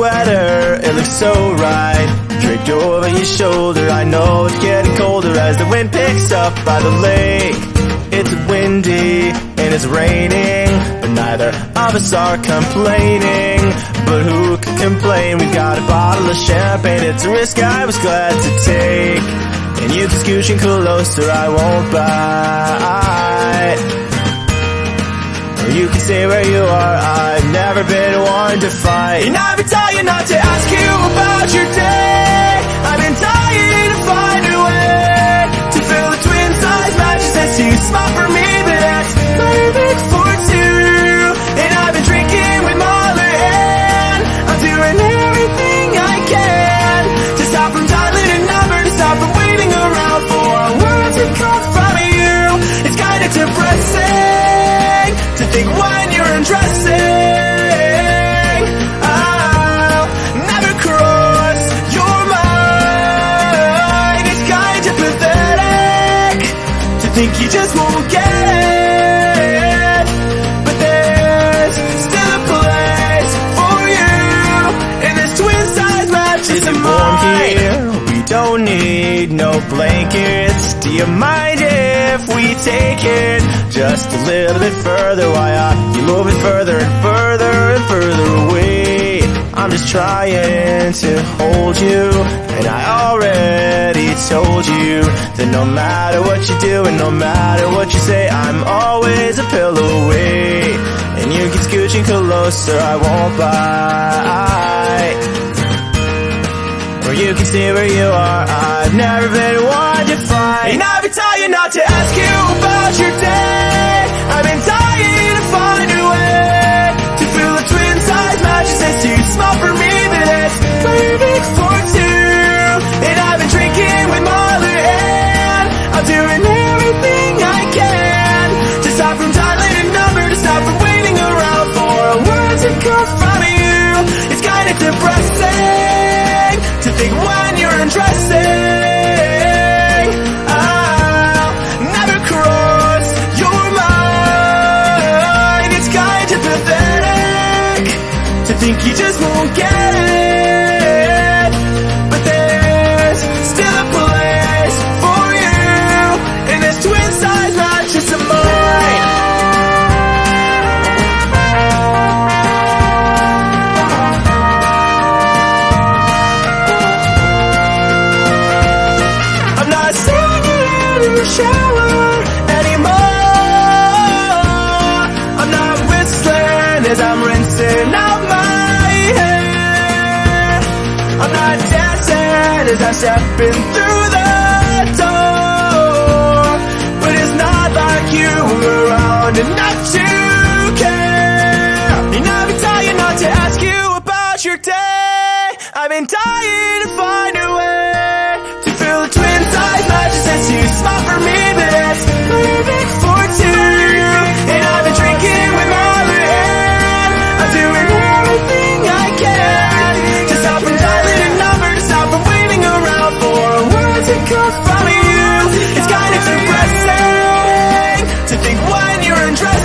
sweater, it looks so right, draped over your shoulder. I know it's getting colder as the wind picks up by the lake. It's windy and it's raining, but neither of us are complaining. But who could complain? We got a bottle of champagne, it's a risk I was glad to take. And you can scooch and closer, I won't bite. Or you can stay where you are, I've never been one to fight. And I've been telling you not to ask you about your day. I've been trying to find a way to fill the twin size mattress that's too small for me, but that's perfect for two. And I've been drinking with Molly and I'm doing everything I can to stop from dialing a number, to stop from waiting around for words to come from you. It's kinda depressing to think when you're undressing, I'll never cross your mind. It's kinda pathetic to think you just won't get it, but there's still a place for you in this twin-size mattress of mine. Here, we don't need no blankets. Do you mind if we take it just a little bit further? Why are you moving further and further and further away? I'm just trying to hold you, and I already told you that no matter what you do and no matter what you say, I'm always a pillow away. And you can scooch and closer, I won't bite. Or you can stay where you are, I've never been one to fight. And I've been telling you not to ask you about your day. I've been trying to find a way to fill a twin-size mattress that's too small for me, but that's perfect for two. And I've been drinking with Molly and I'm doing everything I can to stop from dialing a number, to stop from waiting around for words to come from you. It's kinda depressing to think when you're undressing, I'll never cross your mind. It's kinda pathetic to think you just won't get it, but there's still a place for you in this twin-size mattress of mine. I'm not singing in the shower anymore. I'm not whistling as I'm rinsing out my hair. I'm not dancing as I'm stepping through the door. But it's not like you were around enough to care. And I've been trying not to ask you about your day. I've been trying to find a way to fill a twin-size mattress that's too small for me, but that's perfect for two. And I've been drinking with Molly and I'm doing everything I can to stop from dialing a number, to stop from waiting around for words to come from you. It's kinda depressing to think when you're undressed.